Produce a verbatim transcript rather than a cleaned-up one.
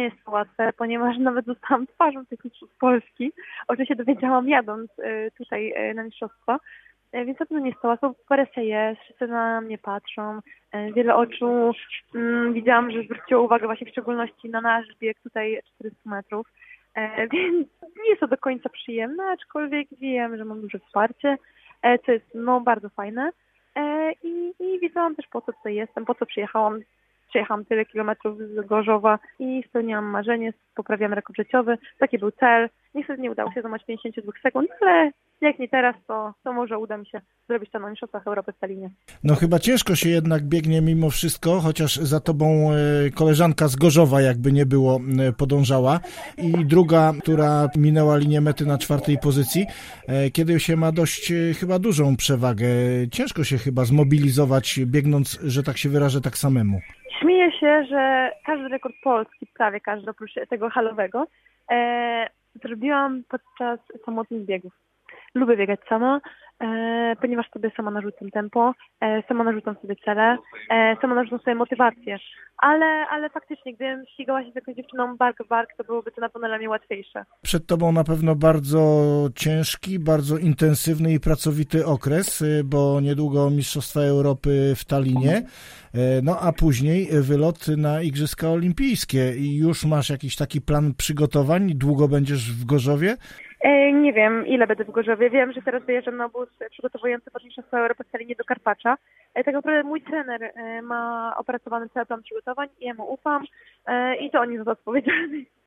jest to łatwe, ponieważ nawet zostałam twarzą tych mistrzostw Polski, o czym się dowiedziałam jadąc tutaj na mistrzostwa. Więc na pewno nie jest to łatwo, presja jest, wszyscy na mnie patrzą, wiele oczu. Mm, widziałam, że zwróciło uwagę właśnie w szczególności na nasz bieg tutaj czterysta metrów, e, więc nie jest to do końca przyjemne, aczkolwiek wiem, że mam duże wsparcie, e, co jest no bardzo fajne e, i, i wiedziałam też po co tutaj jestem, po co przyjechałam. Przejechałam tyle kilometrów z Gorzowa i spełniłam marzenie, poprawiam rekord życiowy. Taki był cel. Niestety nie udało się złamać pięćdziesiąt dwa sekund, ale jak nie teraz, to, to może uda mi się zrobić to na mistrzostwach Europy w Tallinie. No chyba ciężko się jednak biegnie mimo wszystko, chociaż za tobą koleżanka z Gorzowa jakby nie było podążała i druga, która minęła linię mety na czwartej pozycji, kiedy się ma dość chyba dużą przewagę. Ciężko się chyba zmobilizować biegnąc, że tak się wyrażę, tak samemu. Śmieję się, że każdy rekord polski, prawie każdy oprócz tego halowego, e, zrobiłam podczas samotnych biegów. Lubię biegać sama, e, ponieważ sobie sama narzucam tempo, e, sama narzucam sobie cele, e, sama narzucam sobie motywację. Ale, ale faktycznie, gdybym ścigała się z jakąś dziewczyną bark w bark, to byłoby to na pewno dla mnie łatwiejsze. Przed tobą na pewno bardzo ciężki, bardzo intensywny i pracowity okres, bo niedługo Mistrzostwa Europy w Tallinie, no a później wylot na Igrzyska Olimpijskie. I już masz jakiś taki plan przygotowań? Długo będziesz w Gorzowie? E, nie wiem, ile będę w Gorzowie. Wiem, że teraz wyjeżdżam na obóz przygotowujący pod Mistrzostwa Europy w Tallinie do Karpacza. E, tak naprawdę mój trener e, ma opracowany cały plan przygotowań i ja mu ufam e, i to on jest za to odpowiedzialny.